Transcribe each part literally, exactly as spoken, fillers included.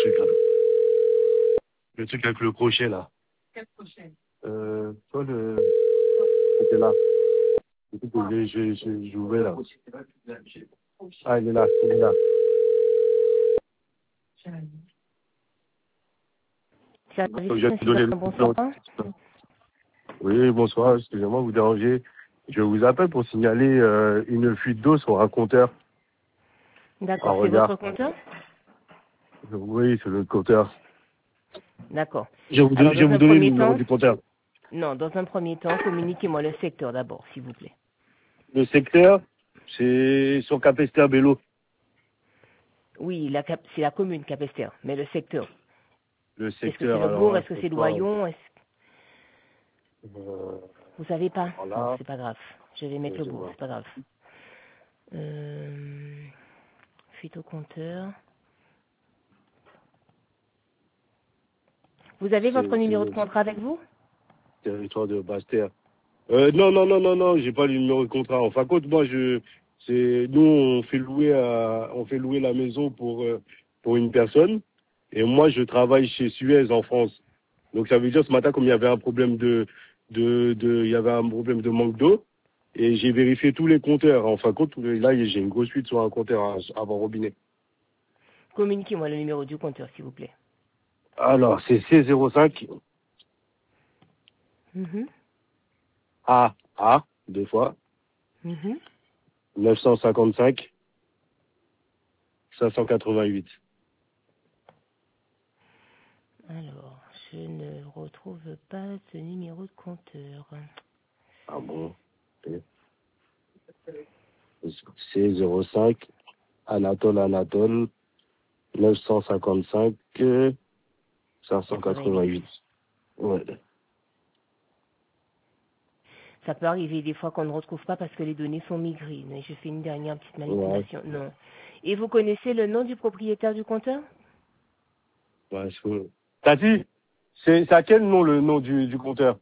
truc là. Le truc avec le crochet là. Quel crochet? Euh, toi le... C'était là. Le truc que j'ai, j'ai, j'ai, j'ai ouvert là. Ah, il est là, il est là. Donc, je vais te donner le... Bonsoir. Oui, bonsoir, excusez-moi, vous dérangez. Je vous appelle pour signaler euh, une fuite d'eau sur un compteur. D'accord, Ah, c'est regarde. votre compteur? Oui, c'est le compteur. D'accord. Je vous, Alors, je vais dans vous un donner le premier numéro temps, du compteur. non, dans un premier temps, communiquez-moi le secteur d'abord, s'il vous plaît. Le secteur, c'est sur Capesterre Bello. Oui, la cap- c'est la commune Capesterre, mais le secteur. Le Est-ce que c'est secteur, le alors, bourg? hein, Est-ce que faut c'est pas... Loyon? Est-ce... Euh, Vous savez pas? Bon, voilà. c'est pas grave. Je vais mettre Je le sais bourg, pas. c'est pas grave. Euh... Fuite au compteur. Vous avez votre C'est numéro de c'est- contrat avec vous? territoire de Basse-Terre. Euh, non, non, non, non, non, j'ai pas le numéro de contrat. En fin de compte, moi, je, c'est, nous, on fait louer à, on fait louer la maison pour, euh, pour une personne. Et moi, je travaille chez Suez en France. Donc, ça veut dire, ce matin, comme il y avait un problème de, de, de, il y avait un problème de manque d'eau. Et j'ai vérifié tous les compteurs. En fin de compte, là, j'ai une grosse fuite sur un compteur à- avant robinet. Communiquez-moi le numéro du compteur, s'il vous plaît. Alors, c'est C zéro cinq Mhm. A, A, deux fois, Mhm. neuf cent cinquante-cinq, cinq cent quatre-vingt-huit. Alors, je ne retrouve pas ce numéro de compteur. Ah bon? C'est zéro cinq, Anatole Anatole, neuf cent cinquante-cinq, cinq cent quatre-vingt-huit. Ouais. Ça peut arriver des fois qu'on ne retrouve pas parce que les données sont migrées. Mais je fais une dernière petite Ouais. manipulation. Non. Et vous connaissez le nom du propriétaire du compteur? Ouais, je peux- T'as dit? C'est c'est à quel nom le nom du, du compteur?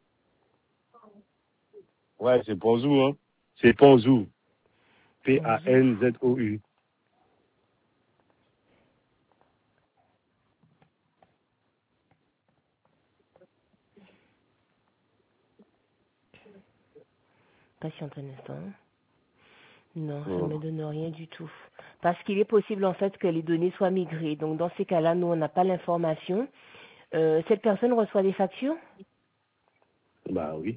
Ouais, c'est Panzou, hein. C'est Panzou. Bonjour. P A N Z O U. Patiente un instant. Non, ça ne Ouais. me donne rien du tout. Parce qu'il est possible en fait que les données soient migrées. Donc dans ces cas-là, nous, on n'a pas l'information. Euh, cette personne reçoit des factures? Bah oui.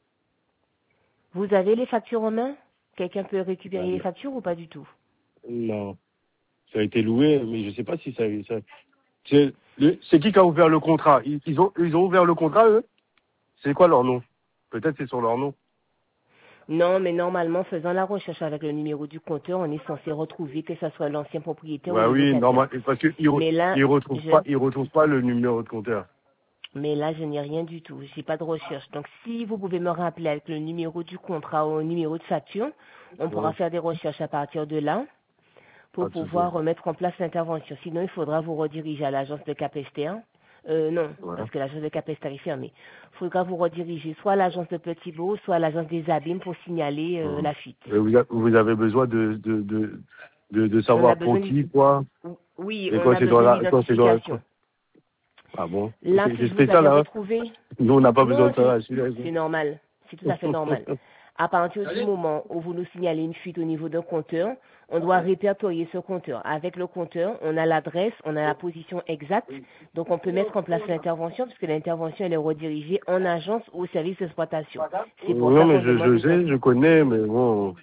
Vous avez les factures en main? Quelqu'un peut Bah, récupérer les non. factures ou pas du tout? Non. Ça a été loué, mais je sais pas si ça... ça... C'est le- c'est qui qui a ouvert le contrat? Ils, ils ont, ils ont ouvert le contrat, eux? C'est quoi leur nom? Peut-être c'est sur leur nom. Non, mais normalement, faisant la recherche avec le numéro du compteur, on est censé retrouver que ce soit l'ancien propriétaire ou Bah le oui, locataire. normal, parce qu'ils re, Mais là, ils retrouvent je, pas, ils retrouvent pas le numéro de compteur. mais là, je n'ai rien du tout. J'ai pas de recherche. Donc, si vous pouvez me rappeler avec le numéro du contrat ou le numéro de facture, on pourra Ouais, faire des recherches à partir de là pas pour de souci. pouvoir remettre en place l'intervention. Sinon, il faudra vous rediriger à l'agence de Capesterre. Euh, non, Ouais. parce que l'agence de Capesterre est fermée. Il faudra vous rediriger soit à l'agence de Petit-Beau, soit à l'agence des Abîmes pour signaler euh, Ouais. la fuite. Et vous, a- vous avez besoin de, de, de, de, de On a savoir pour besoin qui, quoi. Oui, Et on quand a c'est dans besoin la, quand c'est dans la, d'identification. ah bon. Là, C'est si c'est vous spécial, avez hein. retrouvé, Nous, on n'a pas besoin non, de c'est ça, celui-là. c'est normal, c'est tout à fait normal. À partir du moment où vous nous signalez une fuite au niveau d'un compteur, on doit répertorier ce compteur. Avec le compteur, on a l'adresse, on a la position exacte, donc on peut mettre en place l'intervention, puisque l'intervention elle est redirigée en agence ou au service d'exploitation. C'est pour Non, ça mais qu'on je, demande je une sais, je connais, mais bon.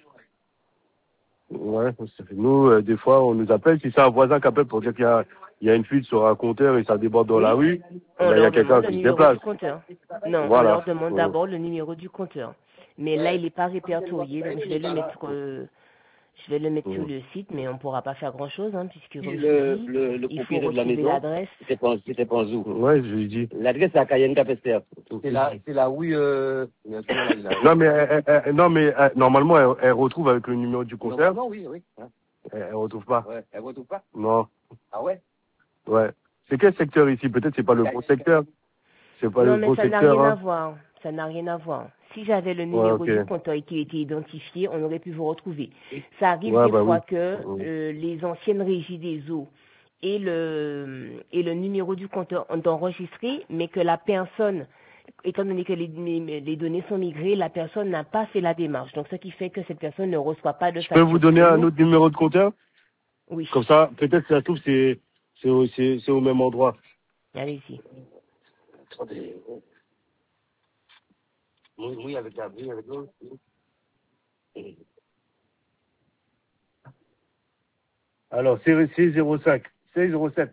Ouais, ça fait- nous, euh, des fois, on nous appelle, si c'est un voisin qui appelle pour dire qu'il y a, il y a une fuite sur un compteur et ça déborde dans la Oui, rue, eh on ben, il y a leur demande quelqu'un le qui se numéro déplace. du compteur. Non, on Voilà. leur demande Ouais. d'abord le numéro du compteur. Mais là, il n'est pas répertorié, donc je vais le mettre, euh, je vais le mettre sur Ouais. le site, mais on ne pourra pas faire grand-chose, hein, puisque comme je vous Le, dis, le, le il faut propriétaire de la retrouver maison, l'adresse. c'était pas, c'était pas Zou. Ouais, je lui dis. L'adresse, c'est à Cayenne Capesterre. C'est là, c'est là où, euh, bien sûr, là, il a- Non, mais, elle- elle- elle- non, mais elle- normalement, elle, elle retrouve avec le numéro du compteur. Normalement, oui, oui. Hein. Elle, elle retrouve pas. Ouais, elle retrouve pas. Non. Ah ouais? Ouais. C'est quel secteur ici? Peut-être c'est pas le bon secteur. C'est pas Non, le mais bon ça n'a secteur, rien à hein. voir. Ça n'a rien à voir. Si j'avais le Ouais, numéro ok. du compteur qui était identifié, on aurait pu vous retrouver. Ça arrive Ouais, des bah fois oui. que Ouais. euh, les anciennes régies des eaux et le, et le numéro du compteur ont enregistré, mais que la personne, étant donné que les, les données sont migrées, la personne n'a pas fait la démarche. Donc, ce qui fait que cette personne ne reçoit pas de Je peux vous donner un autre numéro de compteur? Oui. Comme ça, peut-être ça se trouve, c'est, c'est, au- c'est, c'est au même endroit. Allez-y. Attendez. Oui, oui, avec la oui, avec l'autre. Alors, c'est C zéro cinq, C zéro sept.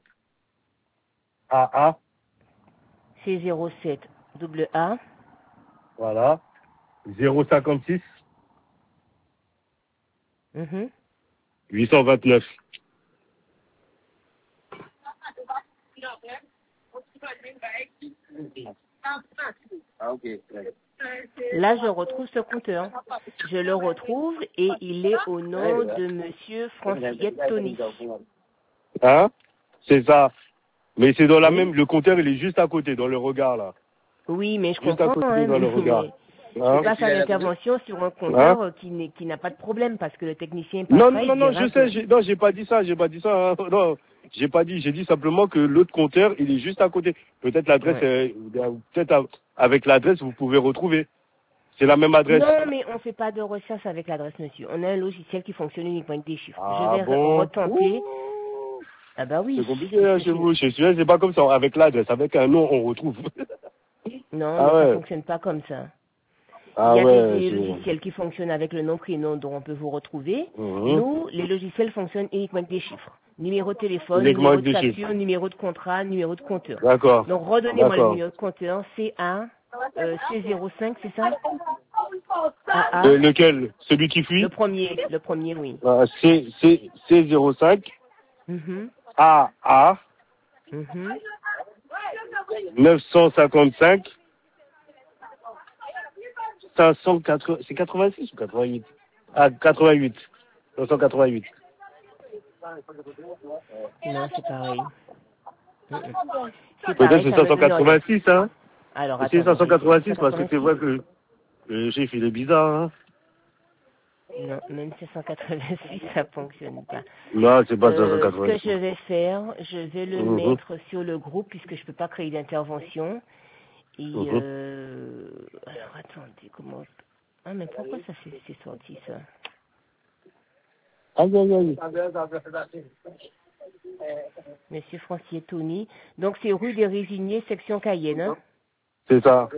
A A. C zéro sept double A. Voilà. zéro cinquante-six. Mhm. huit cent vingt-neuf. Ah, ok. Là, je retrouve ce compteur. Je le retrouve et il est au nom de Monsieur Francis Tony. Hein? C'est ça. Mais c'est dans la Oui. même, le compteur, il est juste à côté, dans le regard, là. Oui, mais je Juste à comprends, côté, hein, dans le mais, regard. mais je Hein? peux pas faire l'intervention sur un compteur euh, qui n'est- qui n'a pas de problème parce que le technicien Non, passera, non, il non, dira je que- sais, j'ai, non, j'ai pas dit ça, j'ai pas dit ça, hein. Non, j'ai pas dit, j'ai dit simplement que l'autre compteur, il est juste à côté. Peut-être l'adresse, Ouais. euh, peut-être à- avec l'adresse, vous pouvez retrouver. C'est la même adresse. Non, mais on fait pas de recherche avec l'adresse, monsieur. On a un logiciel qui fonctionne uniquement avec des chiffres. Je Ah vais re- bon? retenter. Ouh, Ah bah oui. c'est compliqué hein, puisque chez c'est- vous. Chez celui-là, c'est pas comme ça. Avec l'adresse, avec un nom, on retrouve. Non, Ah mais ça ouais. fonctionne pas comme ça. Il Ah y a des, ouais. des je- logiciels qui fonctionnent avec le nom, prénom dont on peut vous retrouver. Mhm. Nous, les logiciels fonctionnent uniquement avec des chiffres. Numéro de téléphone, Uniquement numéro avec de des chiffres. facture, numéro de contrat, numéro de compteur. D'accord. Donc, redonnez-moi le D'accord. numéro de compteur, C A, euh, C zéro cinq, c'est ça? A A. Euh, lequel? Celui qui fuit? Le premier, le premier, oui. Euh, C, C, C zéro cinq. Mhm, A A. mhm. neuf cent cinquante-cinq. cinq cent quatre-vingts, c'est quatre-vingt-six ou quatre-vingt-huit? Ah, quatre-vingt-huit. neuf cent quatre-vingt-huit. Non, c'est pareil. Mhm. C'est Peut-être pareil, c'est ça me donne rien. cinq cent quatre-vingt-six, hein? Alors, C'est attendez, on va essayer. cinq cent quatre-vingt-six parce que c'est cinq cent quatre-vingt-six? vrai que le chiffre, il est bizarre, hein? Non, même cinq cent quatre-vingt-six, ça fonctionne pas. Non, c'est pas Euh, ce que cinq cent quatre-vingt-six. je vais faire, je vais le Mhm. mettre sur le groupe puisque je peux pas créer d'intervention. Et Mhm. euh, alors attendez, comment ah mais pourquoi ça c'est c'est sorti ça? Aïe, aïe, aïe. Monsieur Francier Tony. Donc c'est rue des Résignés, section Cayenne, hein? C'est ça.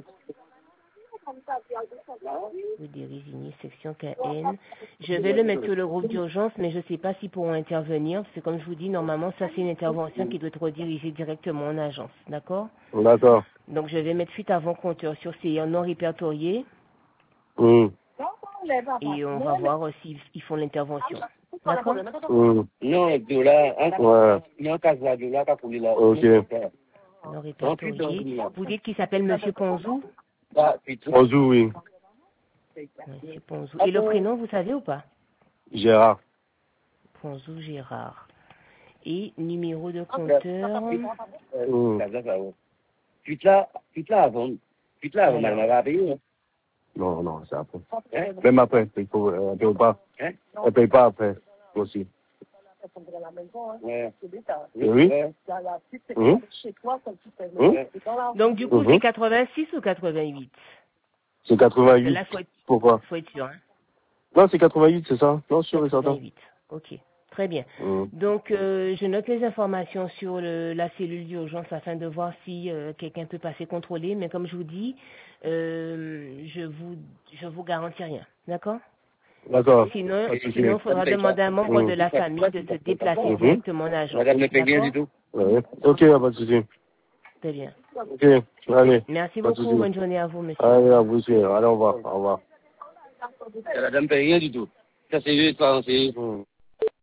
Rue des Résignés, section Cayenne. Je vais le mettre sur le groupe d'urgence, mais je ne sais pas s'ils pourront intervenir, parce que comme je vous dis, normalement ça c'est une intervention qui doit être redirigée directement en agence, d'accord? D'accord. Donc je vais mettre suite avant compteur sur ces non répertoriés Mhm. et on va voir euh, s'ils ils font l'intervention. D'accord? Mhm. Non, de là, hein, Ouais. non, qu'à ça, de là, qu'à pour là. Ok. Non répertorié. Vous dites qu'il s'appelle Monsieur Ponzou? Ah, putain. Bonjour, oui. Monsieur Ponzou. Et le prénom, vous savez ou pas? Gérard. Ponzou Gérard. Et numéro de compteur. Mhm. Tu te l'as, tu te l'as avant. Tu te l'as avant, Alors. madame, elle va payer, hein. Non, non, c'est après. Hein? Même après, il faut, euh, elle paye pas. Hein? Elle paye pas après, aussi. Ouais. Oui. Ouais. Mhm. Mhm. Donc du coup, Mhm. c'est quatre-vingt-six ou quatre-vingt-huit? C'est Parce que quatre-vingt-huit. là, faut être, Pourquoi? faut être sûr. Hein? Non, c'est quatre-vingt-huit, c'est ça? Non, sûr et certain. quatre-vingt-huit. Ok. Très bien. Mhm. Donc, euh, je note les informations sur le, la cellule d'urgence afin de voir si euh, quelqu'un peut passer contrôler. Mais comme je vous dis, euh, je vous je vous garantis rien. D'accord? D'accord. Sinon, Pas de souci. sinon, il faudra demander à un membre Mhm. de la famille de se déplacer Mhm. directement en agence. Madame ne paye rien du D'accord? tout. Ouais. Ok, y a pas de souci. Très bien. Ok, allez. Merci Pas de beaucoup. souci. Bonne journée à vous, monsieur. Allez, à vous aussi. Allez, au revoir. Au revoir. Madame ne paye rien du tout. Ça, c'est juste, c'est Mhm.